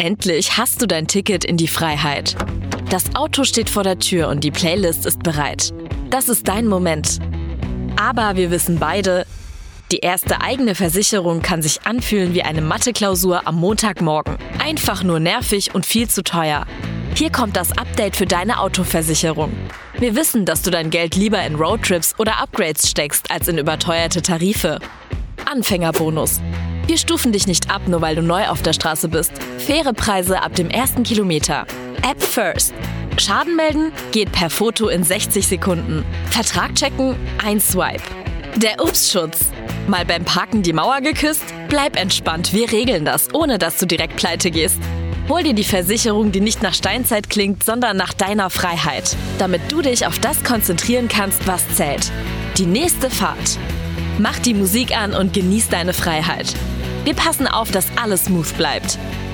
Endlich hast du dein Ticket in die Freiheit. Das Auto steht vor der Tür und die Playlist ist bereit. Das ist dein Moment. Aber wir wissen beide, die erste eigene Versicherung kann sich anfühlen wie eine Mathe-Klausur am Montagmorgen. Einfach nur nervig und viel zu teuer. Hier kommt das Update für deine Autoversicherung. Wir wissen, dass du dein Geld lieber in Roadtrips oder Upgrades steckst als in überteuerte Tarife. Anfängerbonus. Wir stufen dich nicht ab, nur weil du neu auf der Straße bist. Faire Preise ab dem ersten Kilometer. App First. Schaden melden? Geht per Foto in 60 Sekunden. Vertrag checken? Ein Swipe. Der Ups-Schutz. Mal beim Parken die Mauer geküsst? Bleib entspannt, wir regeln das, ohne dass du direkt pleite gehst. Hol dir die Versicherung, die nicht nach Steinzeit klingt, sondern nach deiner Freiheit. Damit du dich auf das konzentrieren kannst, was zählt. Die nächste Fahrt. Mach die Musik an und genieß deine Freiheit. Wir passen auf, dass alles smooth bleibt.